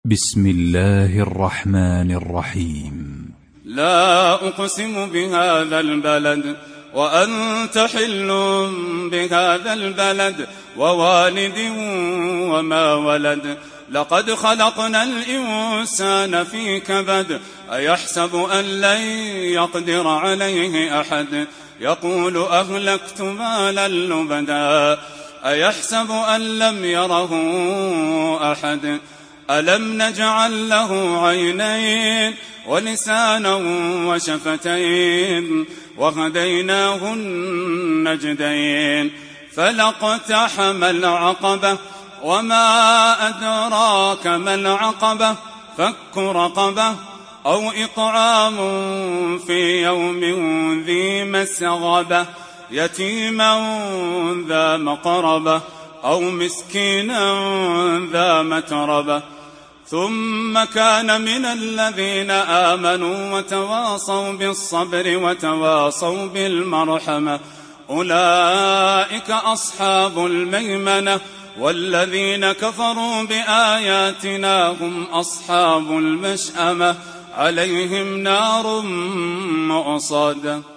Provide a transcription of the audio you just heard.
بسم الله الرحمن الرحيم. لا أقسم بهذا البلد وأنت حل بهذا البلد ووالد وما ولد. لقد خلقنا الإنسان في كبد. أيحسب أن لن يقدر عليه أحد. يقول أهلكت مالا لبدا. أيحسب أن لم يره أحد. ألم نجعل له عينين ولسانا وشفتين وهديناه النجدين. فلاقتحم العقبة وما أدراك ما العقبة. فك رقبة أو إطعام في يوم ذي مسغبة يتيما ذا مقربة أو مسكينا ذا متربة. ثم كان من الذين آمنوا وتواصوا بالصبر وتواصوا بالمرحمة أولئك أصحاب الميمنة. والذين كفروا بآياتنا هم أصحاب المشأمة عليهم نار مؤصدة.